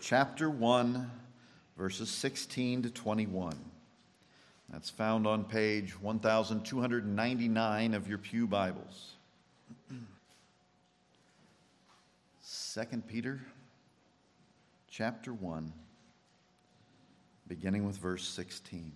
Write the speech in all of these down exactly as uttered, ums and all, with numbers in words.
chapter one, verses sixteen to twenty-one. That's found on page one thousand two hundred ninety-nine of your pew Bibles. Second Peter, chapter one, beginning with verse sixteen.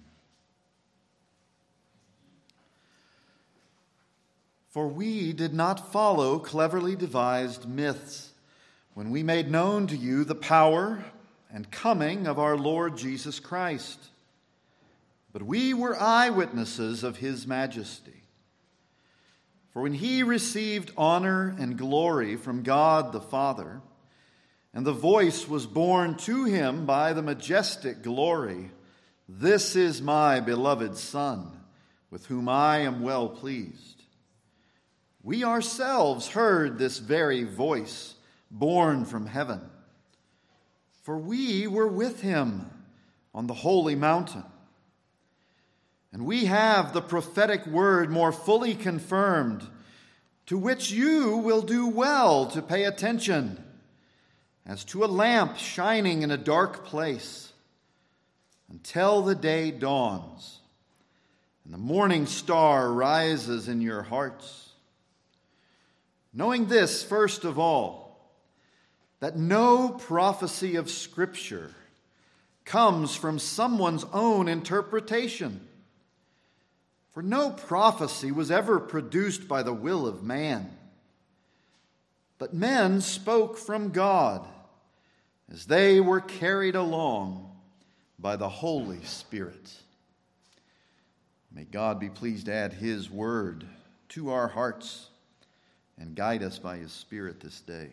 For we did not follow cleverly devised myths when we made known to you the power and coming of our Lord Jesus Christ. But we were eyewitnesses of his majesty. For when he received honor and glory from God the Father, and the voice was borne to him by the majestic glory, "This is my beloved Son, with whom I am well pleased," we ourselves heard this very voice born from heaven. For we were with him on the holy mountain. And we have the prophetic word more fully confirmed, to which you will do well to pay attention, as to a lamp shining in a dark place, until the day dawns and the morning star rises in your hearts. Knowing this, first of all, that no prophecy of Scripture comes from someone's own interpretation. For no prophecy was ever produced by the will of man, but men spoke from God as they were carried along by the Holy Spirit. May God be pleased to add his word to our hearts and guide us by his Spirit this day.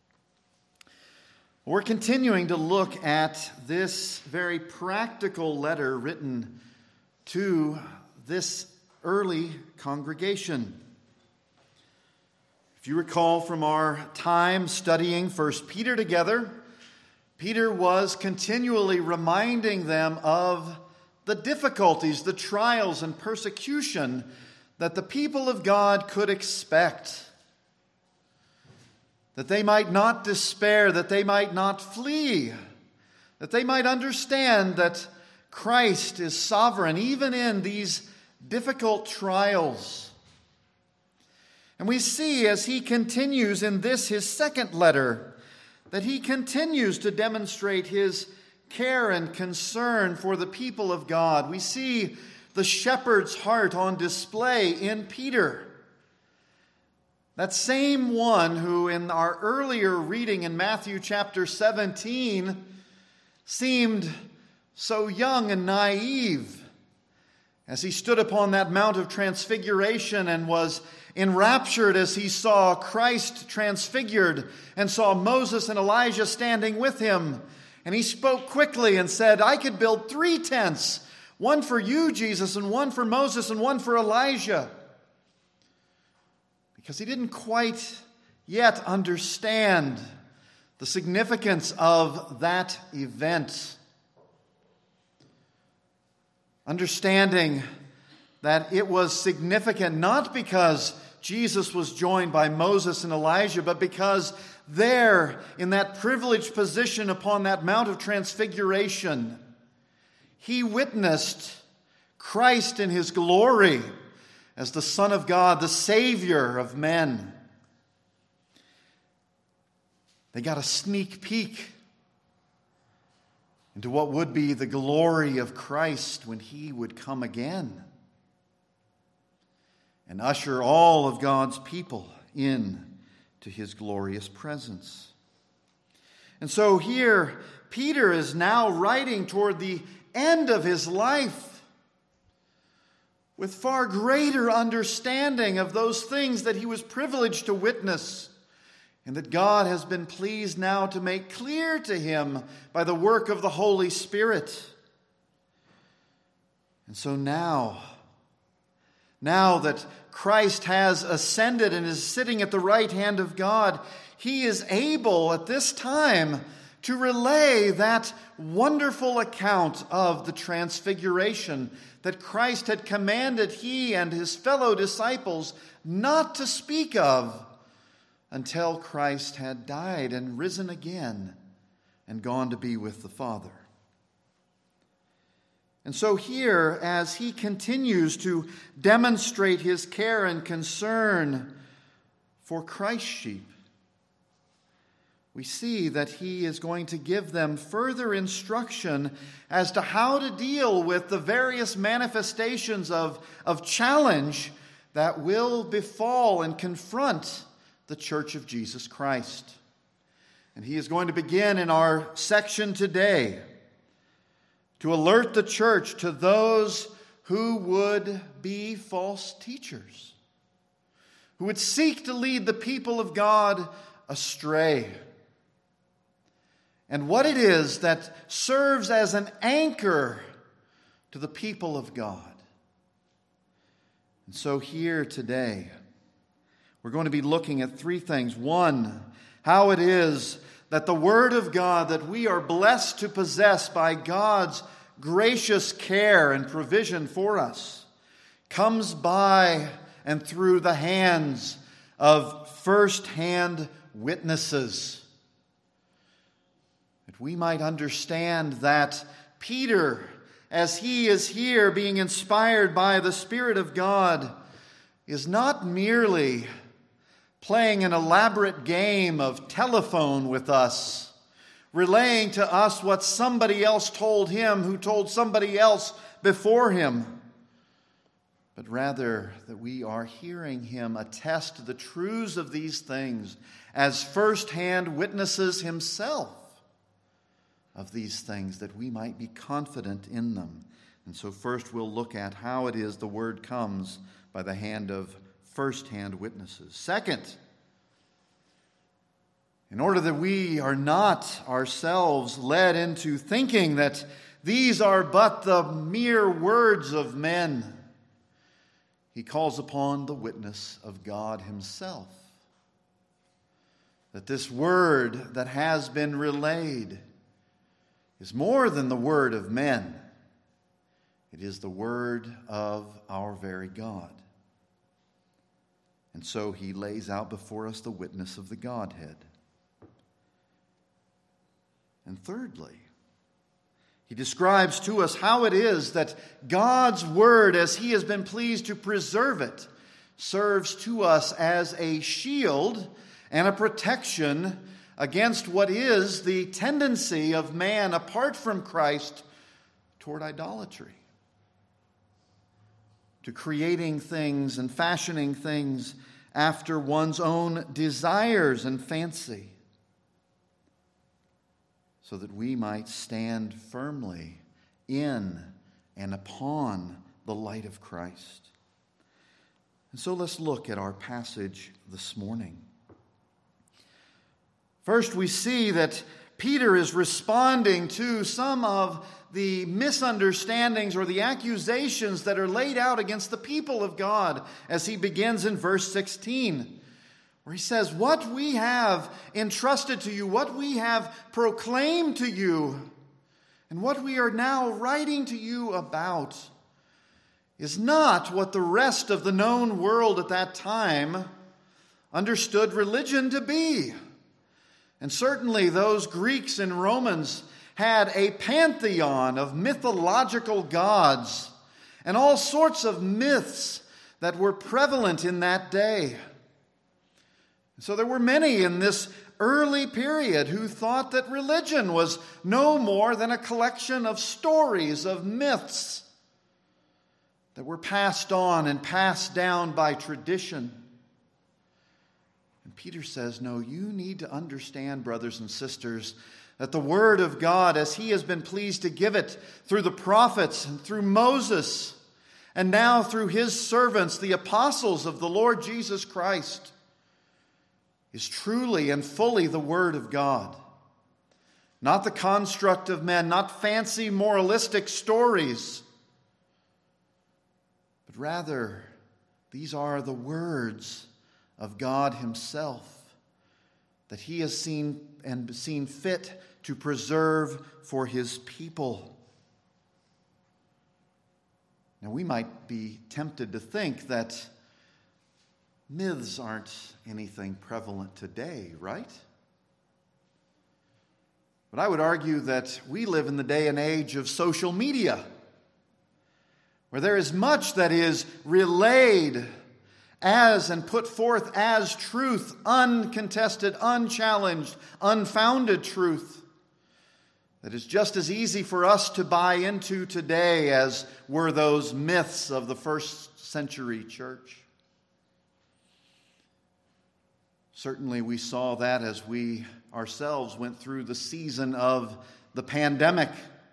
We're continuing to look at this very practical letter written to this early congregation. If you recall from our time studying First Peter together, Peter was continually reminding them of the difficulties, the trials, and persecution that the people of God could expect. That they might not despair, that they might not flee, that they might understand that Christ is sovereign even in these difficult trials. And we see as he continues in this, his second letter, that he continues to demonstrate his care and concern for the people of God. We see the shepherd's heart on display in Peter. That same one who in our earlier reading in Matthew chapter seventeen seemed so young and naive as he stood upon that Mount of Transfiguration and was enraptured as he saw Christ transfigured and saw Moses and Elijah standing with him. And he spoke quickly and said, "I could build three tents, one for you, Jesus, and one for Moses, and one for Elijah." Because he didn't quite yet understand the significance of that event. Understanding that it was significant not because Jesus was joined by Moses and Elijah, but because there, in that privileged position upon that Mount of Transfiguration, he witnessed Christ in his glory as the Son of God, the Savior of men. They got a sneak peek into what would be the glory of Christ when he would come again and usher all of God's people in to his glorious presence. And so here, Peter is now writing toward the end of his life with far greater understanding of those things that he was privileged to witness, and that God has been pleased now to make clear to him by the work of the Holy Spirit. And so now, now that Christ has ascended and is sitting at the right hand of God, he is able at this time to relay that wonderful account of the transfiguration that Christ had commanded he and his fellow disciples not to speak of until Christ had died and risen again and gone to be with the Father. And so here, as he continues to demonstrate his care and concern for Christ's sheep, we see that he is going to give them further instruction as to how to deal with the various manifestations of, of challenge that will befall and confront the Church of Jesus Christ. And he is going to begin in our section today to alert the church to those who would be false teachers, who would seek to lead the people of God astray, and what it is that serves as an anchor to the people of God. And so here today, we're going to be looking at three things. One, how it is that the Word of God that we are blessed to possess by God's gracious care and provision for us comes by and through the hands of first-hand witnesses. That we might understand that Peter, as he is here being inspired by the Spirit of God, is not merely playing an elaborate game of telephone with us, relaying to us what somebody else told him who told somebody else before him, but rather that we are hearing him attest to the truths of these things as first-hand witnesses himself of these things, that we might be confident in them. And so first we'll look at how it is the word comes by the hand of first-hand witnesses. Second, in order that we are not ourselves led into thinking that these are but the mere words of men, he calls upon the witness of God himself. That this word that has been relayed is more than the word of men. It is the word of our very God. And so he lays out before us the witness of the Godhead. And thirdly, he describes to us how it is that God's word, as he has been pleased to preserve it, serves to us as a shield and a protection against what is the tendency of man apart from Christ toward idolatry, to creating things and fashioning things after one's own desires and fancy, so that we might stand firmly in and upon the light of Christ. And so let's look at our passage this morning. First, we see that Peter is responding to some of the misunderstandings or the accusations that are laid out against the people of God as he begins in verse sixteen, where he says, what we have entrusted to you, what we have proclaimed to you, and what we are now writing to you about is not what the rest of the known world at that time understood religion to be. And certainly those Greeks and Romans had a pantheon of mythological gods and all sorts of myths that were prevalent in that day. So there were many in this early period who thought that religion was no more than a collection of stories, of myths that were passed on and passed down by tradition. And Peter says, no, you need to understand, brothers and sisters, that the Word of God, as he has been pleased to give it through the prophets and through Moses, and now through his servants, the apostles of the Lord Jesus Christ, is truly and fully the Word of God. Not the construct of men, not fancy moralistic stories, but rather these are the words of God himself that he has seen and seen fit to preserve for his people. Now we might be tempted to think that myths aren't anything prevalent today, right? But I would argue that we live in the day and age of social media, where there is much that is relayed as and put forth as truth, uncontested, unchallenged, unfounded truth, that is just as easy for us to buy into today as were those myths of the first century church. Certainly we saw that as we ourselves went through the season of the pandemic,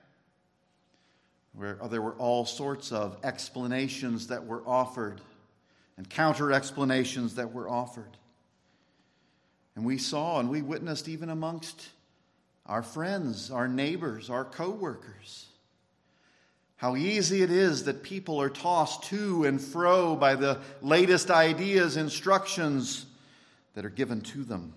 where there were all sorts of explanations that were offered and counter-explanations that were offered. And we saw and we witnessed even amongst our friends, our neighbors, our co-workers, how easy it is that people are tossed to and fro by the latest ideas, instructions that are given to them.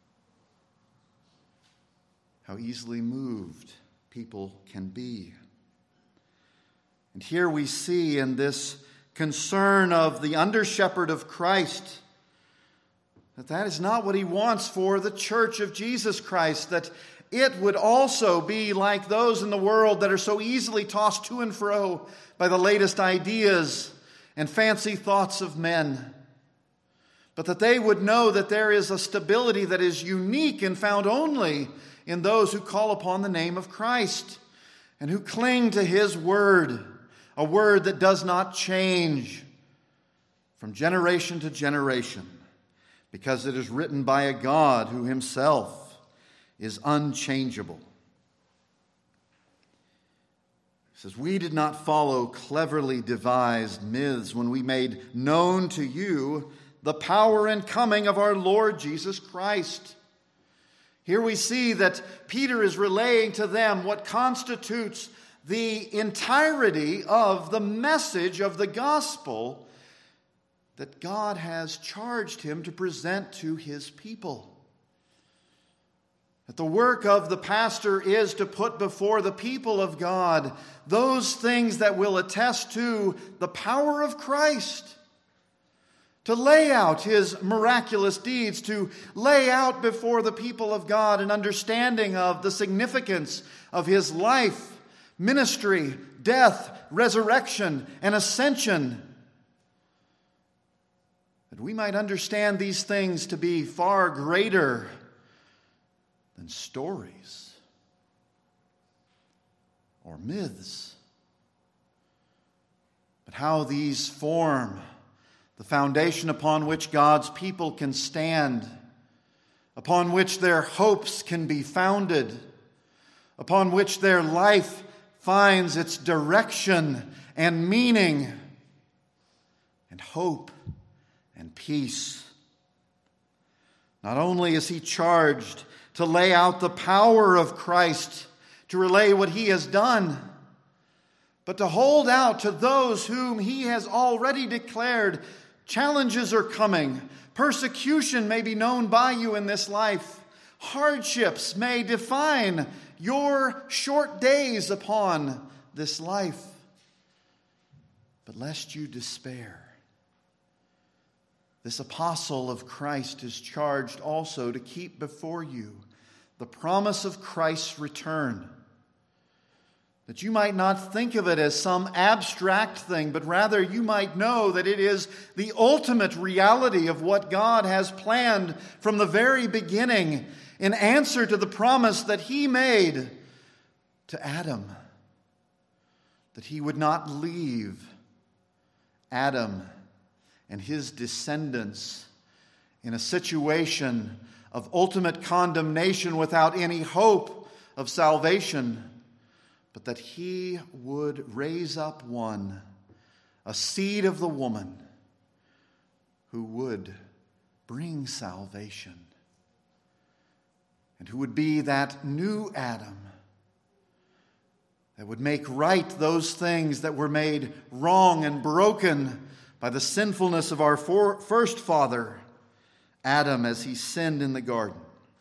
How easily moved people can be. And here we see in this concern of the under-shepherd of Christ that that is not what he wants for the church of Jesus Christ, that it would also be like those in the world that are so easily tossed to and fro by the latest ideas and fancy thoughts of men, but that they would know that there is a stability that is unique and found only in those who call upon the name of Christ and who cling to his word, a word that does not change from generation to generation, because it is written by a God who himself is unchangeable. He says, "We did not follow cleverly devised myths when we made known to you the power and coming of our Lord Jesus Christ." Here we see that Peter is relaying to them what constitutes the entirety of the message of the gospel that God has charged him to present to his people. That the work of the pastor is to put before the people of God those things that will attest to the power of Christ, to lay out his miraculous deeds, to lay out before the people of God an understanding of the significance of his life, ministry, death, resurrection, and ascension, that we might understand these things to be far greater than stories or myths, but how these form the foundation upon which God's people can stand, upon which their hopes can be founded, upon which their life finds its direction and meaning and hope and peace. Not only is he charged to lay out the power of Christ, to relay what he has done, but to hold out to those whom he has already declared challenges are coming. Persecution may be known by you in this life. Hardships may define your short days upon this life. But lest you despair, this apostle of Christ is charged also to keep before you the promise of Christ's return, that you might not think of it as some abstract thing, but rather you might know that it is the ultimate reality of what God has planned from the very beginning in answer to the promise that he made to Adam, that he would not leave Adam and his descendants in a situation of ultimate condemnation without any hope of salvation, but that he would raise up one, a seed of the woman, who would bring salvation, and who would be that new Adam that would make right those things that were made wrong and broken by the sinfulness of our for, first father, Adam, as he sinned in the garden.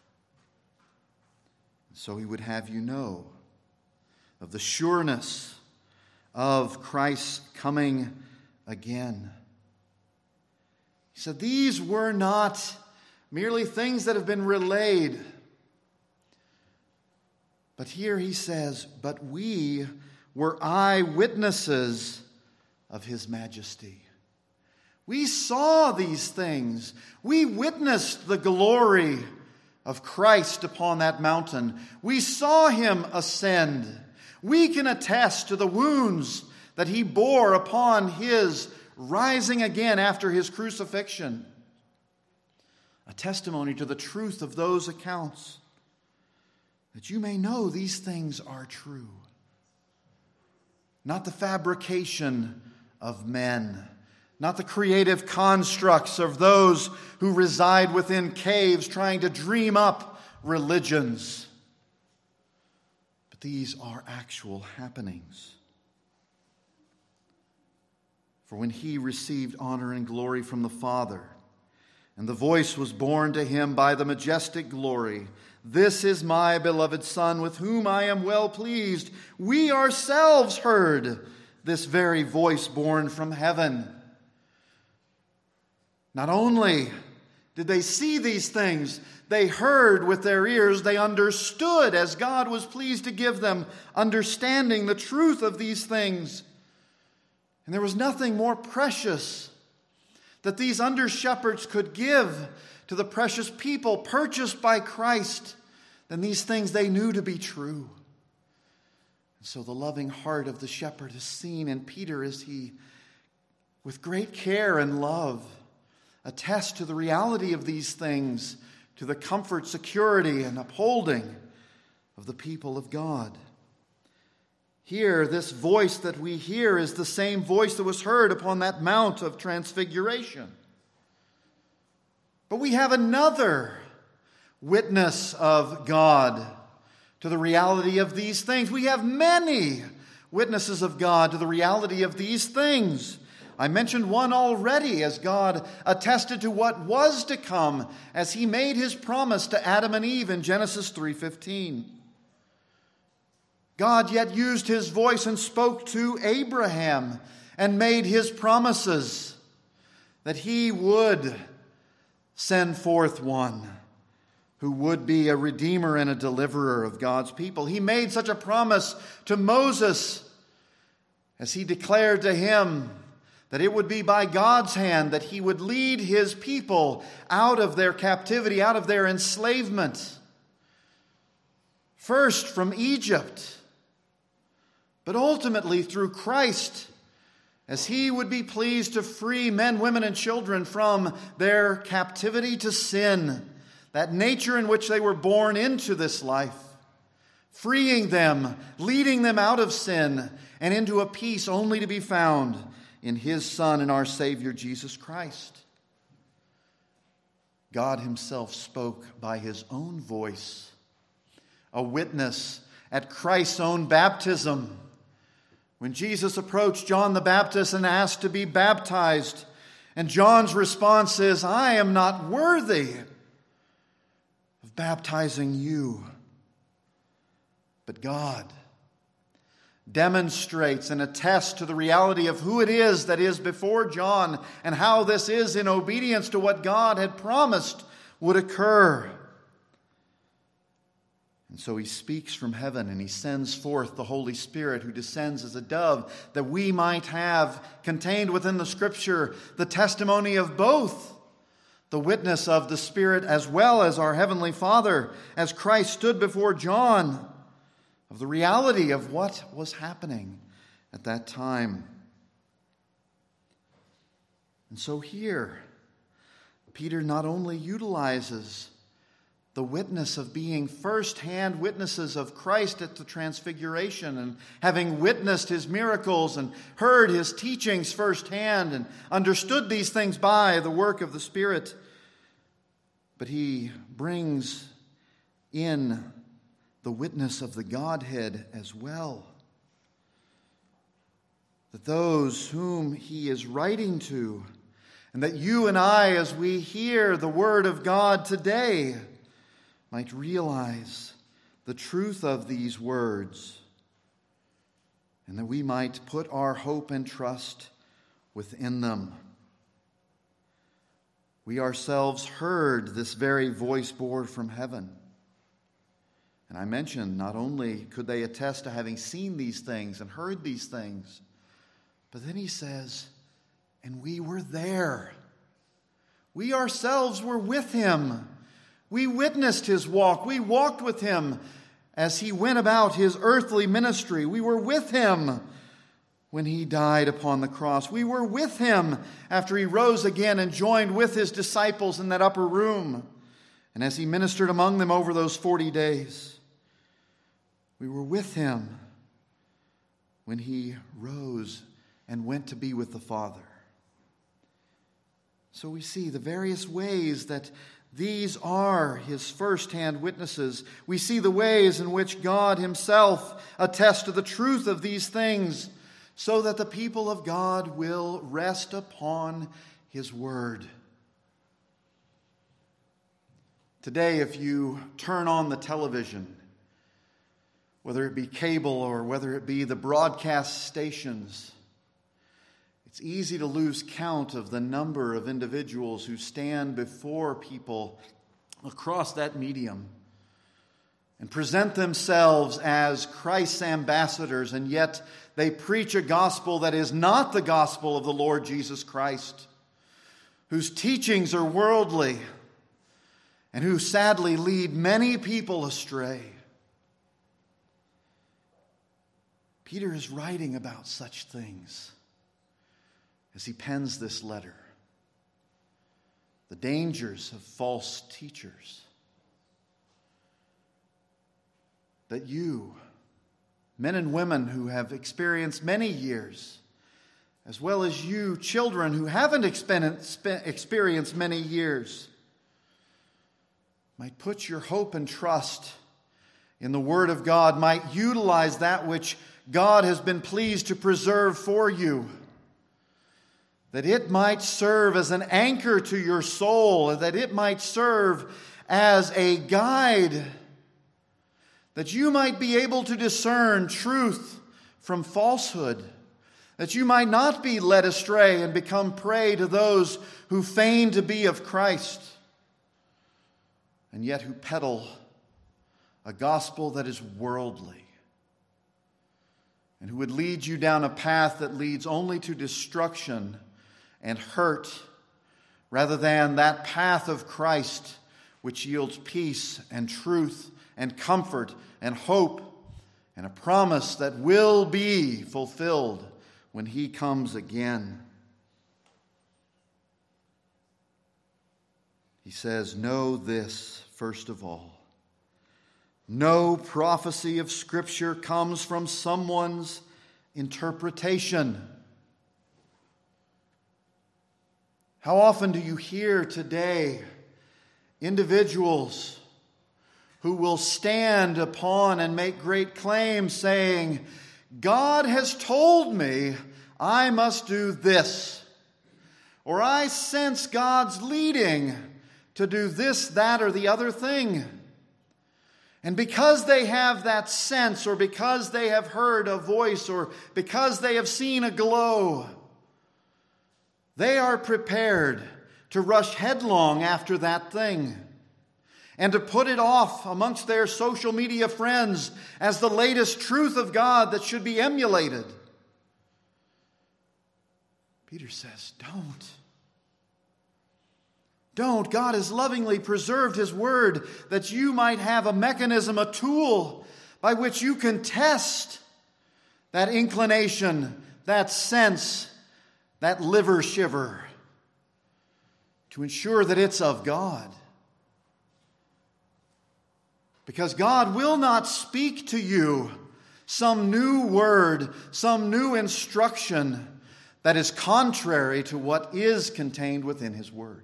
So he would have you know of the sureness of Christ's coming again. He said these were not merely things that have been relayed, But here he says, but we were eyewitnesses of his majesty. We saw these things. We witnessed the glory of Christ upon that mountain. We saw him ascend. We can attest to the wounds that he bore upon his rising again after his crucifixion. A testimony to the truth of those accounts, that you may know these things are true. Not the fabrication of men, not the creative constructs of those who reside within caves trying to dream up religions. But these are actual happenings. For when he received honor and glory from the Father, and the voice was borne to him by the majestic glory, "This is my beloved Son, with whom I am well pleased," we ourselves heard this very voice borne from heaven. Not only did they see these things, they heard with their ears, they understood as God was pleased to give them understanding the truth of these things. And there was nothing more precious that these under-shepherds could give to the precious people purchased by Christ than these things they knew to be true. And so the loving heart of the shepherd is seen in Peter as he, with great care and love, attests to the reality of these things, to the comfort, security, and upholding of the people of God. Here, this voice that we hear is the same voice that was heard upon that Mount of Transfiguration. But we have another witness of God to the reality of these things. We have many witnesses of God to the reality of these things. I mentioned one already as God attested to what was to come as he made his promise to Adam and Eve in Genesis three fifteen. God yet used his voice and spoke to Abraham and made his promises that he would send forth one who would be a redeemer and a deliverer of God's people. He made such a promise to Moses as he declared to him that it would be by God's hand that he would lead his people out of their captivity, out of their enslavement. First from Egypt, but ultimately through Christ, as he would be pleased to free men, women, and children from their captivity to sin, that nature in which they were born into this life, freeing them, leading them out of sin and into a peace only to be found in his Son and our Savior, Jesus Christ. God himself spoke by his own voice, a witness at Christ's own baptism. When Jesus approached John the Baptist and asked to be baptized, and John's response is, "I am not worthy of baptizing you," but God demonstrates and attests to the reality of who it is that is before John and how this is in obedience to what God had promised would occur. And so he speaks from heaven and he sends forth the Holy Spirit who descends as a dove that we might have contained within the Scripture the testimony of both the witness of the Spirit as well as our Heavenly Father as Christ stood before John, of the reality of what was happening at that time. And so here, Peter not only utilizes the witness of being first-hand witnesses of Christ at the Transfiguration and having witnessed his miracles and heard his teachings firsthand and understood these things by the work of the Spirit, but he brings in the witness of the Godhead as well. That those whom he is writing to, and that you and I, as we hear the word of God today, might realize the truth of these words, and that we might put our hope and trust within them. We ourselves heard this very voice borne from heaven. And I mentioned not only could they attest to having seen these things and heard these things, but then he says, and we were there. We ourselves were with him. We witnessed his walk. We walked with him as he went about his earthly ministry. We were with him when he died upon the cross. We were with him after he rose again and joined with his disciples in that upper room. And as he ministered among them over those forty days, we were with him when he rose and went to be with the Father. So we see the various ways that these are his first-hand witnesses. We see the ways in which God himself attests to the truth of these things so that the people of God will rest upon his word. Today, if you turn on the television, whether it be cable or whether it be the broadcast stations, it's easy to lose count of the number of individuals who stand before people across that medium and present themselves as Christ's ambassadors, and yet they preach a gospel that is not the gospel of the Lord Jesus Christ, whose teachings are worldly and who sadly lead many people astray. Peter is writing about such things as he pens this letter. The dangers of false teachers. That you, men and women who have experienced many years, as well as you, children who haven't experienced many years, might put your hope and trust in the Word of God, might utilize that which God has been pleased to preserve for you, that it might serve as an anchor to your soul, that it might serve as a guide, that you might be able to discern truth from falsehood, that you might not be led astray and become prey to those who feign to be of Christ, and yet who peddle a gospel that is worldly, and who would lead you down a path that leads only to destruction and hurt, rather than that path of Christ which yields peace and truth and comfort and hope and a promise that will be fulfilled when he comes again. He says, know this first of all. No prophecy of Scripture comes from someone's interpretation. How often do you hear today individuals who will stand upon and make great claims saying, God has told me I must do this, or I sense God's leading to do this, that, or the other thing. And because they have that sense, or because they have heard a voice, or because they have seen a glow, they are prepared to rush headlong after that thing and to put it off amongst their social media friends as the latest truth of God that should be emulated. Peter says, don't. Don't. God has lovingly preserved his word that you might have a mechanism, a tool by which you can test that inclination, that sense, that liver shiver, to ensure that it's of God. Because God will not speak to you some new word, some new instruction that is contrary to what is contained within his word.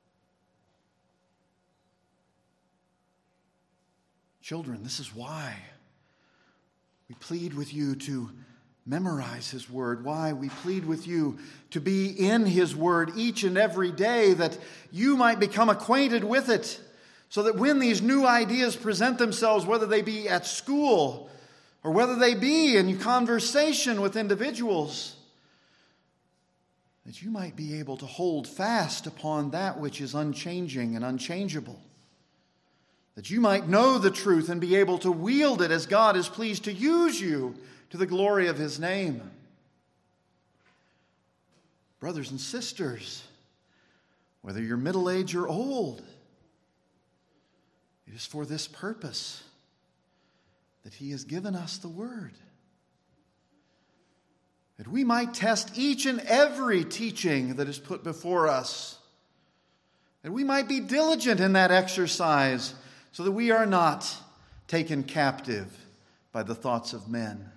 Children, this is why we plead with you to memorize his word, why we plead with you to be in his word each and every day, that you might become acquainted with it, so that when these new ideas present themselves, whether they be at school or whether they be in conversation with individuals, that you might be able to hold fast upon that which is unchanging and unchangeable, that you might know the truth and be able to wield it as God is pleased to use you to the glory of His name. Brothers and sisters, whether you're middle-aged or old, it is for this purpose that He has given us the Word, that we might test each and every teaching that is put before us, that we might be diligent in that exercise so that we are not taken captive by the thoughts of men.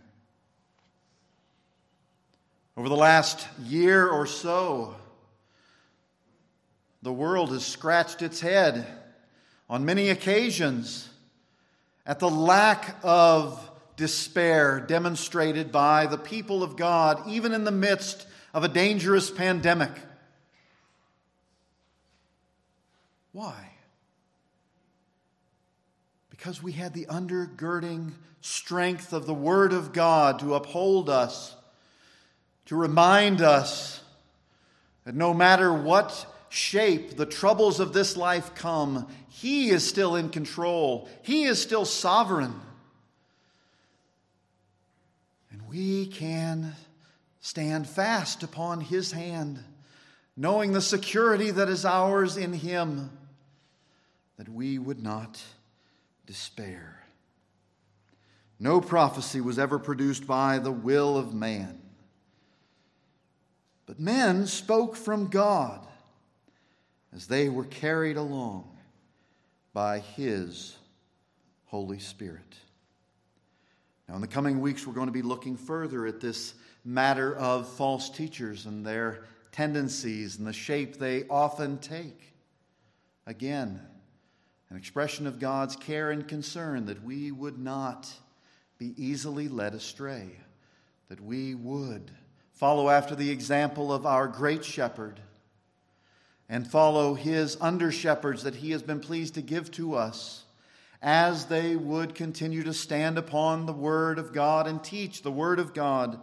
Over the last year or so, the world has scratched its head on many occasions at the lack of despair demonstrated by the people of God, even in the midst of a dangerous pandemic. Why? Because we had the undergirding strength of the Word of God to uphold us, to remind us that no matter what shape the troubles of this life come, He is still in control. He is still sovereign. And we can stand fast upon His hand, knowing the security that is ours in Him, that we would not despair. No prophecy was ever produced by the will of man, but men spoke from God as they were carried along by His Holy Spirit. Now, in the coming weeks, we're going to be looking further at this matter of false teachers and their tendencies and the shape they often take. Again, an expression of God's care and concern that we would not be easily led astray, that we would follow after the example of our great shepherd and follow His under-shepherds that He has been pleased to give to us, as they would continue to stand upon the Word of God and teach the Word of God,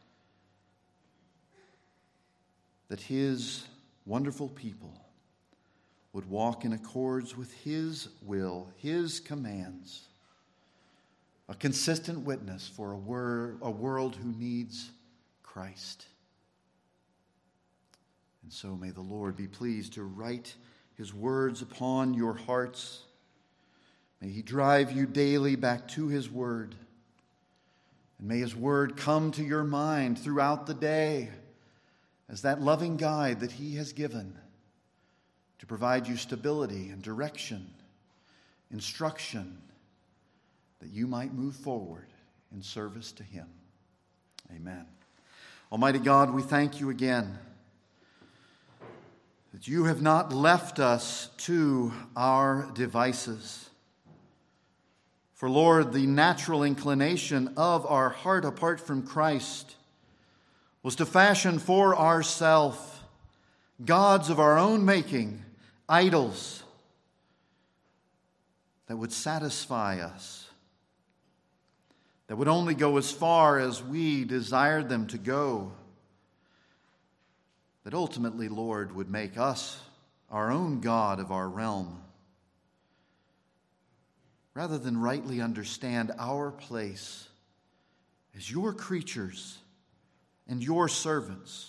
that His wonderful people would walk in accords with His will, His commands, a consistent witness for a, wor- a world who needs Christ. And so may the Lord be pleased to write His words upon your hearts. May He drive you daily back to His Word. And may His Word come to your mind throughout the day as that loving guide that He has given to provide you stability and direction, instruction, that you might move forward in service to Him. Amen. Almighty God, we thank You again that You have not left us to our devices. For, Lord, the natural inclination of our heart apart from Christ was to fashion for ourselves gods of our own making, idols that would satisfy us, that would only go as far as we desired them to go, that ultimately, Lord, would make us our own God of our realm, rather than rightly understand our place as Your creatures and Your servants,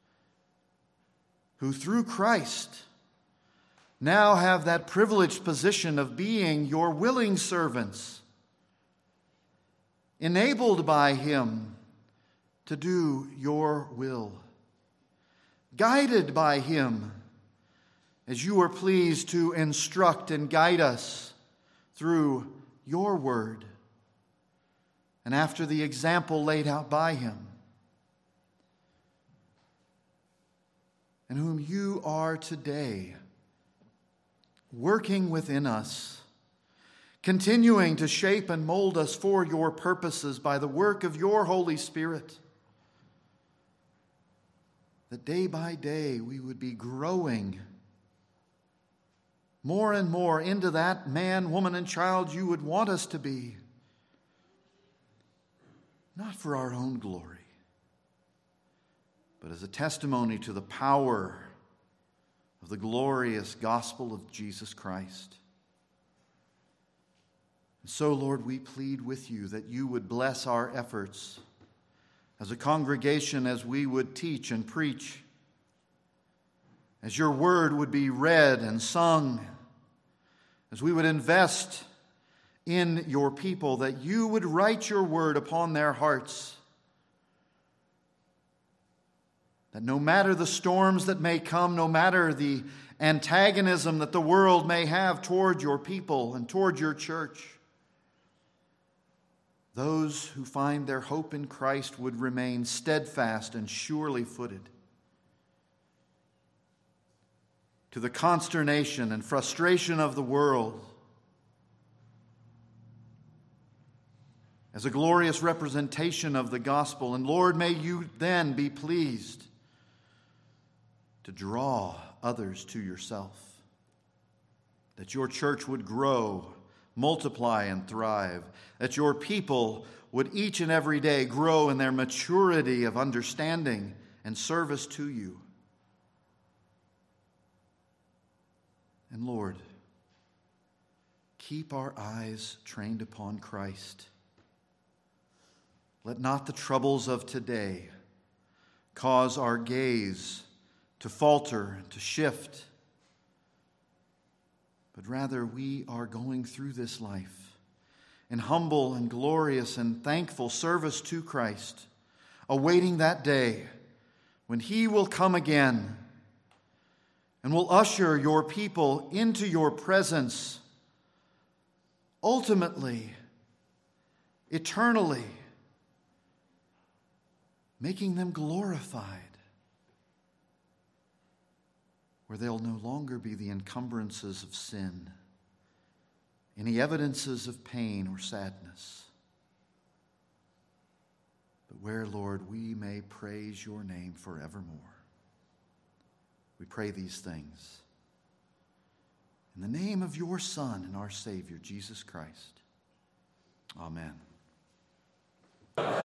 who through Christ now have that privileged position of being Your willing servants, enabled by Him to do Your will, guided by Him as You are pleased to instruct and guide us through Your word, and after the example laid out by Him, and whom You are today working within us, continuing to shape and mold us for Your purposes by the work of Your Holy Spirit, that day by day we would be growing more and more into that man, woman, and child You would want us to be, not for our own glory, but as a testimony to the power of the glorious gospel of Jesus Christ. And so, Lord, we plead with you that you would bless our efforts as a congregation, as we would teach and preach, as your word would be read and sung, as we would invest in your people, that you would write your word upon their hearts, that no matter the storms that may come, no matter the antagonism that the world may have toward your people and toward your church, those who find their hope in Christ would remain steadfast and surely footed. To the consternation and frustration of the world, as a glorious representation of the gospel. And Lord, may you then be pleased to draw others to yourself, that your church would grow, multiply, and thrive, that your people would each and every day grow in their maturity of understanding and service to you. And Lord, keep our eyes trained upon Christ. Let not the troubles of today cause our gaze to falter and to shift, but rather we are going through this life in humble and glorious and thankful service to Christ, awaiting that day when he will come again and will usher your people into your presence, ultimately, eternally, making them glorified, where there'll no longer be the encumbrances of sin, any evidences of pain or sadness, but where, Lord, we may praise your name forevermore. We pray these things in the name of your Son and our Savior, Jesus Christ. Amen.